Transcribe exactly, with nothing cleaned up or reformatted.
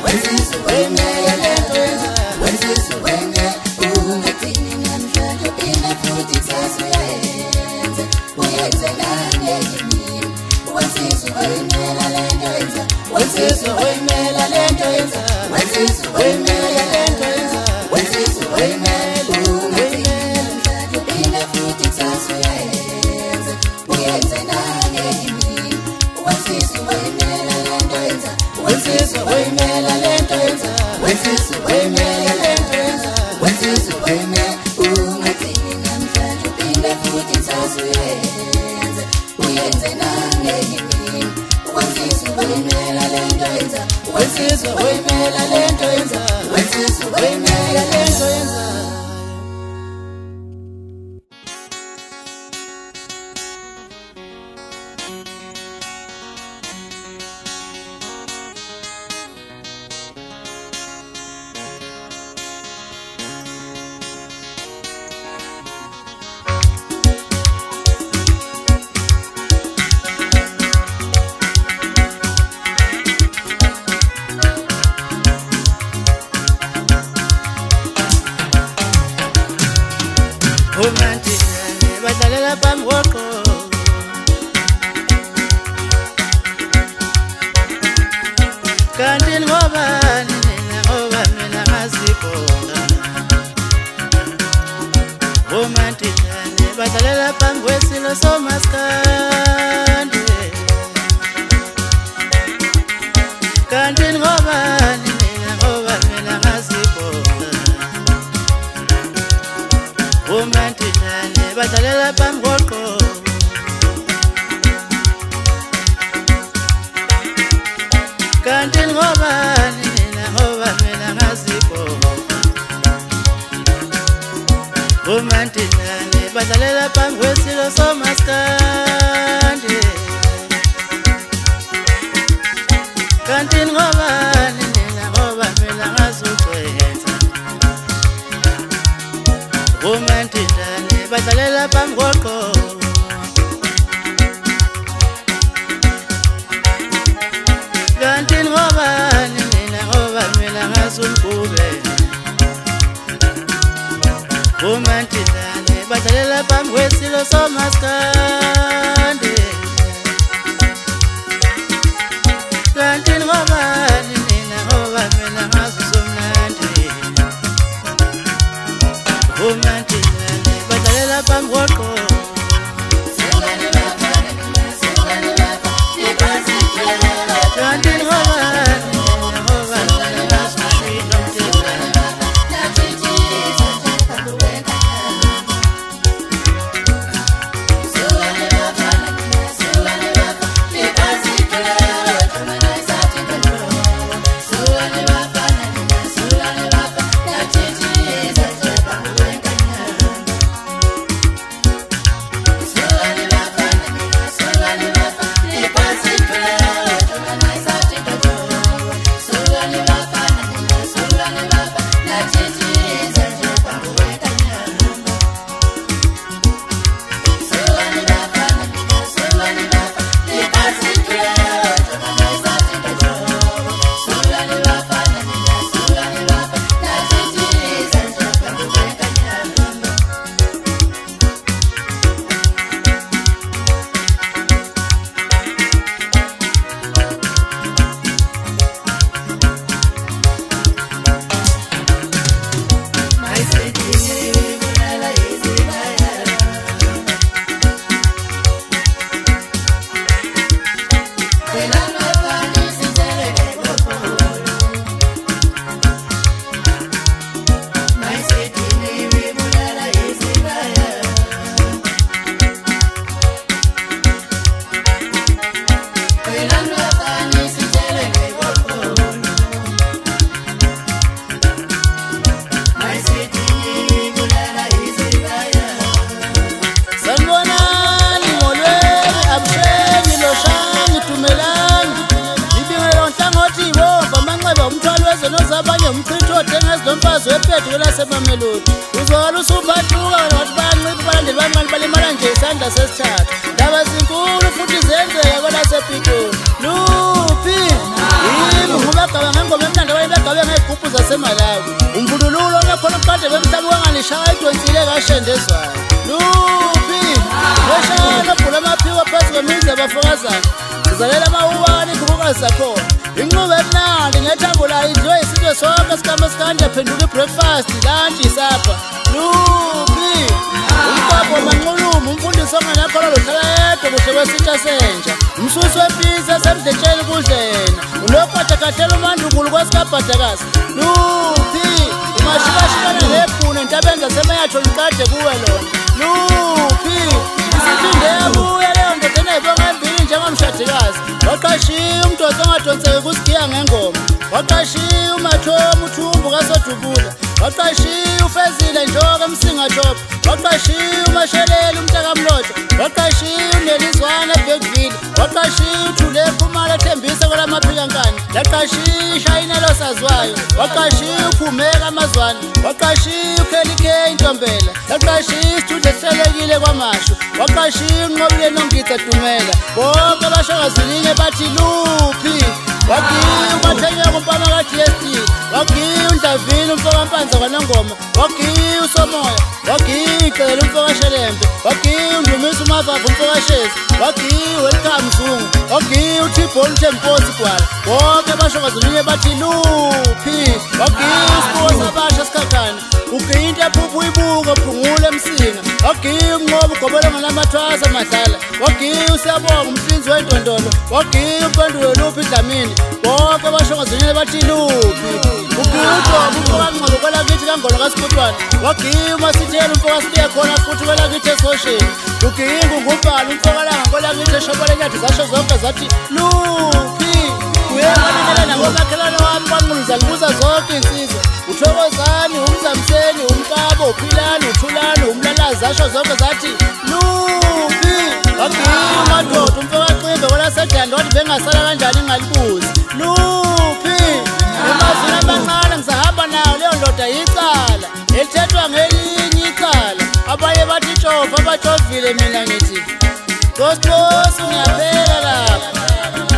Lupi, ngubaka ngengoma emnandi izitephu zaseMalawi umvundululo nakhona kade bemhlaba wanganishaya idonsile kaShendezwayo luphi weshana phula amaphiwa phezu kwemizi abafokazana sizalela amawani kubukazi zakhona inqubo emnandi ngethambula idlo isizwe sonke sikama sikande phenduka ibreakfast lunch isapha luphi umqabo manqulumo umfundisi onganakho lohlala yedwa kuhle kwesitsha senja umsusi wempisa semdetsheni kudlena unokwada kathela umandukulu kwasikabhadakazi luphi umashikashikana nebhune ntabenza semayatho nikade kuwe lona luphi isiphinde yabuye leyo ndodana yibonga embili njengomshadikazi waqashiya umdosi ongadonseki kusigiya ngengoma waqashiya umathomo uthumbu kasodubula waqashiya ufezile njoka emsingajob waqashiya umasheleli umntakamlotsha waqashiya unelizwana ebhekville waqashiya uthule ephumala ethembisa kwelamaphikankani laqashiya ishayina losazwayo waqashiya uphumeka amazwana waqashiya ukhelikhe intombela laqashiya isithudle sihlelekile kwamasho waqashiya unqobile nongitha dumela bonke abashakazilinye bathi luphi wagiya umathenya kumpama ka-D S T wagiya undlavini umfokampanza kwanongoma wagiya usomoya wagiya icele umfokashelembe wagiya undumisa umafavu umfokashezi wagiya welcome mzungu wagiya uthibhoni uthemposi gwala bonke abashakazilinye bathi luphi wagiya isibuko sabasha sikhakhana ugiya into ephupha uyibuka phungule emsinga wagiya umnqobo ugobele ngalamathwasa madlala wagiya usiyabonga umhlinzi wendondolo wagiya uphendulo luphi idlamini bonke abashakazilinye bathi luphi ugiya ujoba umfokanqobo kwelakithi kangolo kasikutwana wagiya umasithela umfokasibiye khona futhi kwelakithi esosheni ugiya ingungumbala umfokalanga kwelakithi eshobole nyathi zasho zonke zathi luphi uyekanekela nakomakhelwane wami kwanquluzana kuza zonke insizwa uthokozani umzamseni umkabo uphilani uthulani umlalazi zasho zonke zathi luphi wagiya umadoda umfokaqimbe kwelasedanda wathi bengasala kanjani ngalibuzi luphi emazwini amancane ngisahamba nayo leyo ndoda yicala elithethwa ngelinye icala abanye bathi tshova abatshovile mina ngithi gosikosi ngiyaphela lapha